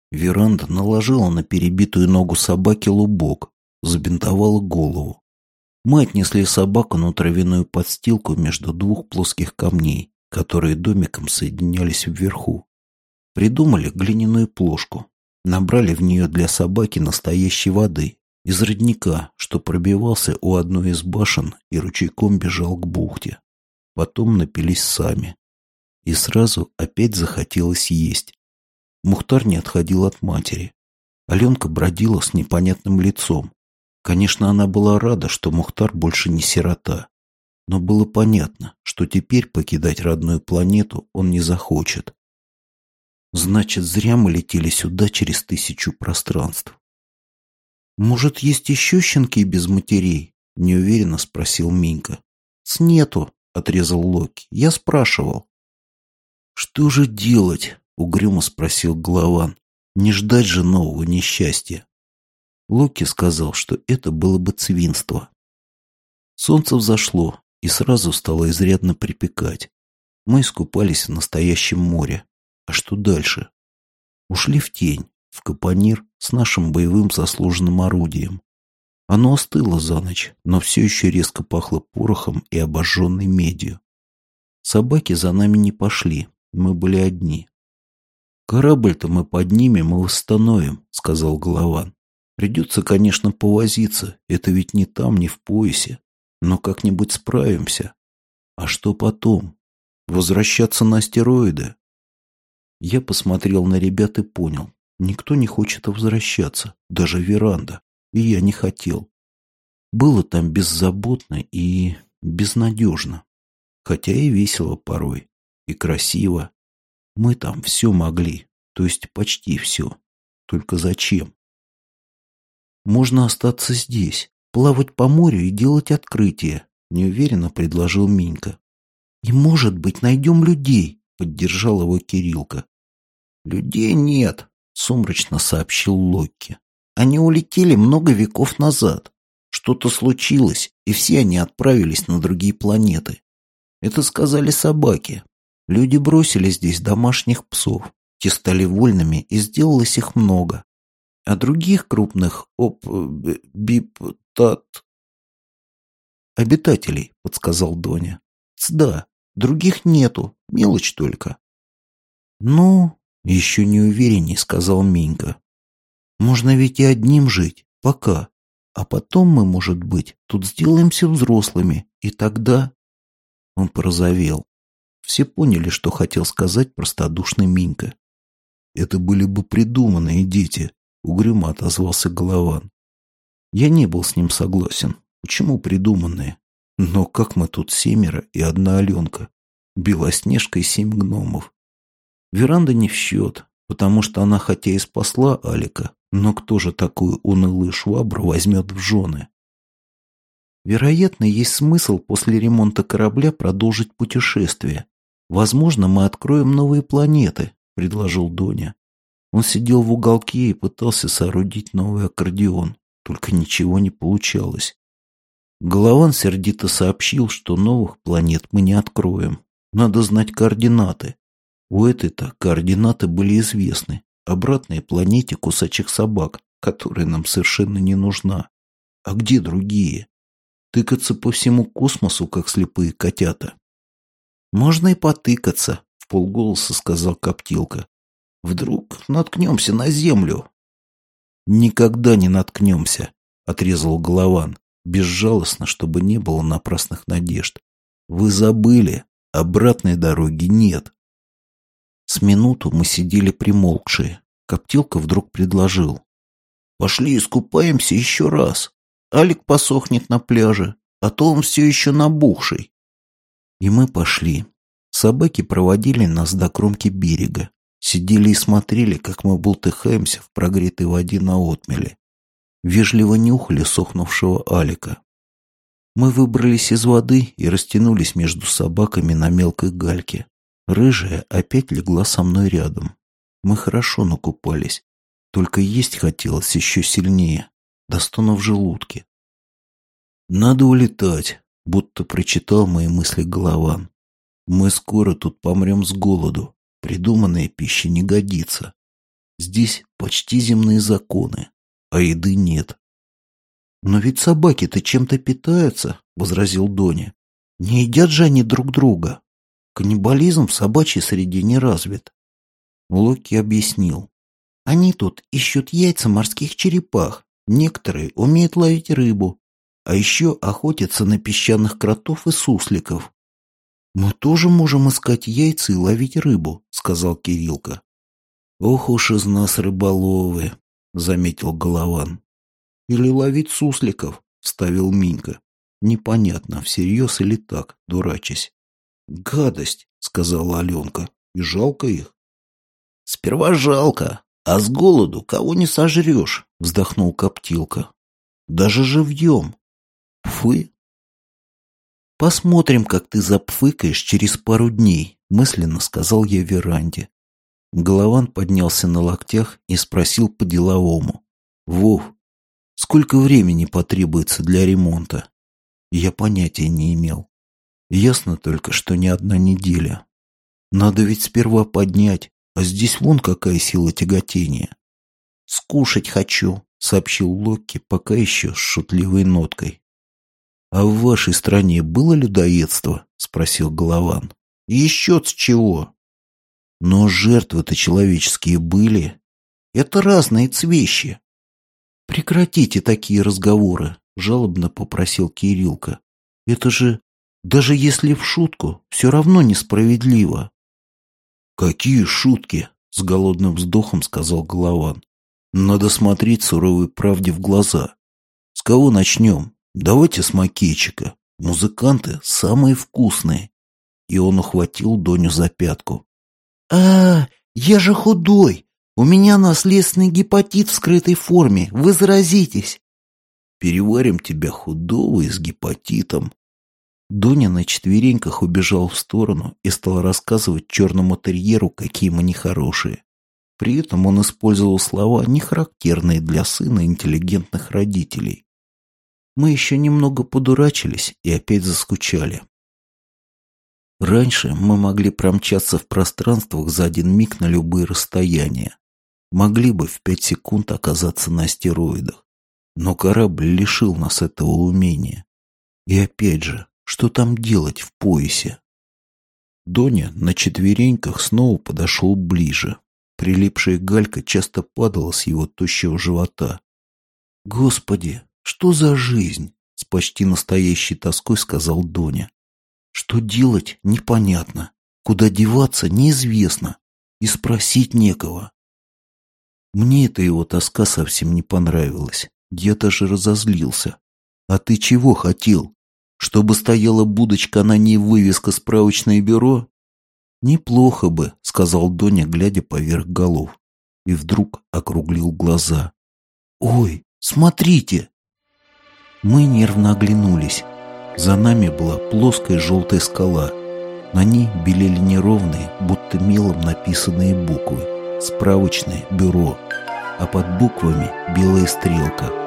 Веранда наложила на перебитую ногу собаки лубок, забинтовала голову. Мы отнесли собаку на травяную подстилку между двух плоских камней, которые домиком соединялись вверху. Придумали глиняную плошку. Набрали в нее для собаки настоящей воды из родника, что пробивался у одной из башен и ручейком бежал к бухте. Потом напились сами. И сразу опять захотелось есть. Мухтар не отходил от матери. Аленка бродила с непонятным лицом. Конечно, она была рада, что Мухтар больше не сирота. Но было понятно, что теперь покидать родную планету он не захочет. Значит, зря мы летели сюда через 1000 пространств. «Может, есть еще щенки без матерей?» — неуверенно спросил Минька. «Нету», — отрезал Локи. «Я спрашивал». «Что же делать?» — угрюмо спросил Голован. «Не ждать же нового несчастья». Локи сказал, что это было бы свинство. Солнце взошло и сразу стало изрядно припекать. Мы искупались в настоящем море. А что дальше? Ушли в тень, в капонир с нашим боевым заслуженным орудием. Оно остыло за ночь, но все еще резко пахло порохом и обожженной медью. Собаки за нами не пошли, мы были одни. «Корабль-то мы поднимем и восстановим», — сказал Голован. «Придется, конечно, повозиться, это ведь не там, не в поясе, но как-нибудь справимся. А что потом? Возвращаться на астероиды?» Я посмотрел на ребят и понял, никто не хочет возвращаться, даже Веранда, и я не хотел. Было там беззаботно и безнадежно, хотя и весело порой, и красиво. Мы там все могли, то есть почти все. Только зачем? «Можно остаться здесь, плавать по морю и делать открытия», — неуверенно предложил Минька. «И, может быть, найдем людей», — поддержал его Кириллка. «Людей нет», — сумрачно сообщил Локки. «Они улетели много веков назад. Что-то случилось, и все они отправились на другие планеты. Это сказали собаки. Люди бросили здесь домашних псов. Те стали вольными, и сделалось их много. А других крупных обитателей, подсказал Доня. Да, других нету, мелочь только». «Ну, еще неуверенней», — сказал Минька. «Можно ведь и одним жить, пока. А потом мы, может быть, тут сделаемся взрослыми, и тогда...» Он порозовел. Все поняли, что хотел сказать простодушный Минька. «Это были бы придуманные дети», — угрюмо отозвался Голован. Я не был с ним согласен. Почему придуманные? Но как мы тут 7 и одна Аленка? Белоснежка и 7 гномов. Веранда не в счет, потому что она хотя и спасла Алика, но кто же такую унылую швабру возьмет в жены? «Вероятно, есть смысл после ремонта корабля продолжить путешествие. Возможно, мы откроем новые планеты», — предложил Доня. Он сидел в уголке и пытался соорудить новый аккордеон, только ничего не получалось. Голован сердито сообщил, что новых планет мы не откроем. Надо знать координаты. У этой-то координаты были известны. Обратной планете кусачих собак, которая нам совершенно не нужна. А где другие? Тыкаться по всему космосу, как слепые котята? «Можно и потыкаться», — вполголоса сказал Коптилка. «Вдруг наткнемся на Землю?» «Никогда не наткнемся», — отрезал Голован, безжалостно, чтобы не было напрасных надежд. «Вы забыли, обратной дороги нет». С минуту мы сидели примолкшие. Коптилка вдруг предложил: «Пошли искупаемся еще раз. Алик посохнет на пляже, а то он все еще набухший». И мы пошли. Собаки проводили нас до кромки берега. Сидели и смотрели, как мы бултыхаемся в прогретой воде на отмеле. Вежливо нюхали сохнувшего Алика. Мы выбрались из воды и растянулись между собаками на мелкой гальке. Рыжая опять легла со мной рядом. Мы хорошо накупались, только есть хотелось еще сильнее, до стона в желудке. «Надо улетать», — будто прочитал мои мысли Голован. «Мы скоро тут помрем с голоду. Придуманная пища не годится». Здесь почти земные законы, а еды нет. «Но ведь собаки-то чем-то питаются», — возразил Доня. «Не едят же они друг друга. Каннибализм в собачьей среде не развит». Локи объяснил. «Они тут ищут яйца морских черепах. Некоторые умеют ловить рыбу, а еще охотятся на песчаных кротов и сусликов». «Мы тоже можем искать яйца и ловить рыбу», — сказал Кириллка. «Ох уж из нас рыболовы», — заметил Голован. «Или ловить сусликов», — вставил Минька. Непонятно, всерьез или так, дурачась. «Гадость», — сказала Аленка, — «и жалко их». «Сперва жалко, а с голоду кого не сожрешь», — вздохнул Коптилка. «Даже живьем. Пфы». «Посмотрим, как ты запфыкаешь через пару дней», — мысленно сказал я Веранде. Голован поднялся на локтях и спросил по-деловому. «Вов, сколько времени потребуется для ремонта?» Я понятия не имел. Ясно только, что не одна неделя. Надо ведь сперва поднять, а здесь вон какая сила тяготения. «Скушать хочу», — сообщил Локки, пока еще с шутливой ноткой. «А в вашей стране было людоедство?» — спросил Голован. «Еще с чего?» «Но жертвы-то человеческие были. Это разные вещи». «Прекратите такие разговоры», — жалобно попросил Кириллка. «Это же, даже если в шутку, все равно несправедливо». «Какие шутки?» — с голодным вздохом сказал Голован. «Надо смотреть суровой правде в глаза. С кого начнем? Давайте с Макейчика. Музыканты самые вкусные». И он ухватил Доню за пятку. Я же худой! У меня наследственный гепатит в скрытой форме. Вы заразитесь!» «Переварим тебя худого и с гепатитом». Доня на четвереньках убежал в сторону и стал рассказывать черному терьеру, какие мы нехорошие. При этом он использовал слова, не характерные для сына интеллигентных родителей. Мы еще немного подурачились и опять заскучали. Раньше мы могли промчаться в пространствах за один миг на любые расстояния. Могли бы в 5 секунд оказаться на астероидах. Но корабль лишил нас этого умения. И опять же, что там делать в поясе? Доня на четвереньках снова подошел ближе. Прилипшая галька часто падала с его тощего живота. «Господи, что за жизнь?» — с почти настоящей тоской сказал Доня. «Что делать, непонятно. Куда деваться, неизвестно. И спросить некого». Мне эта его тоска совсем не понравилась. Я даже разозлился. «А ты чего хотел? Чтобы стояла будочка, на ней вывеска «Справочное бюро»?» «Неплохо бы», — сказал Доня, глядя поверх голов. И вдруг округлил глаза. «Ой, смотрите!» Мы нервно оглянулись. За нами была плоская желтая скала. На ней белели неровные, будто мелом написанные буквы. «Справочное бюро». А под буквами белая стрелка.